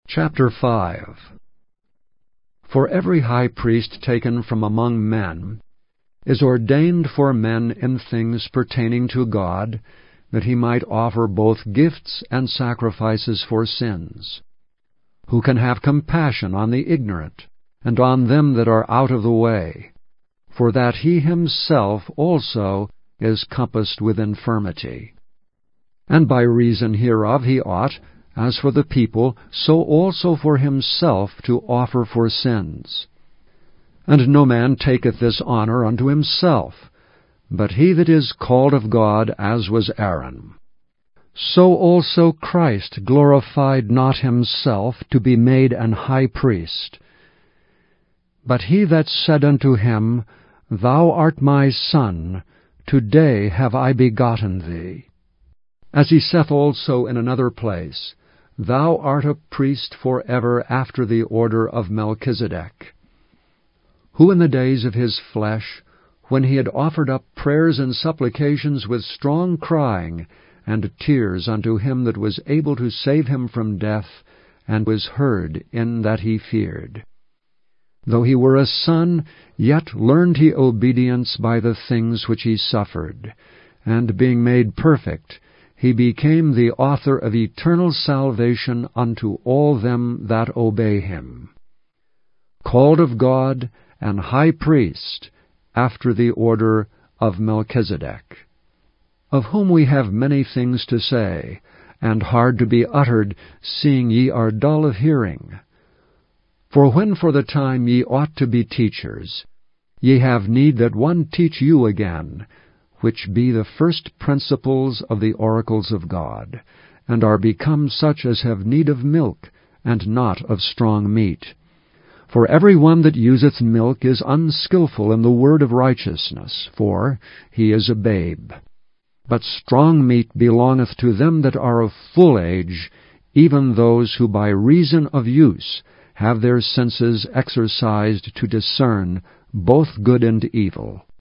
Chapter 5. For every high priest taken from among men is ordained for men in things pertaining to God, that he might offer both gifts and sacrifices for sins, who can have compassion on the ignorant, and on them that are out of the way, for that he himself also is compassed with infirmity. And by reason hereof he ought, as for the people, so also for himself, to offer for sins. And no man taketh this honor unto himself, but he that is called of God, as was Aaron. So also Christ glorified not himself to be made an high priest. But he that said unto him, Thou art my Son, today have I begotten thee. As he saith also in another place, Thou art a priest for ever after the order of Melchizedek, who in the days of his flesh, when he had offered up prayers and supplications with strong crying and tears unto him that was able to save him from death, and was heard in that he feared. Though he were a son, yet learned he obedience by the things which he suffered, and being made perfect, he became the author of eternal salvation unto all them that obey him, called of God, and high priest, after the order of Melchizedek, of whom we have many things to say, and hard to be uttered, seeing ye are dull of hearing. For when for the time ye ought to be teachers, ye have need that one teach you again, which be the first principles of the oracles of God, and are become such as have need of milk, and not of strong meat. For every one that useth milk is unskilful in the word of righteousness, for he is a babe. But strong meat belongeth to them that are of full age, even those who by reason of use have their senses exercised to discern both good and evil.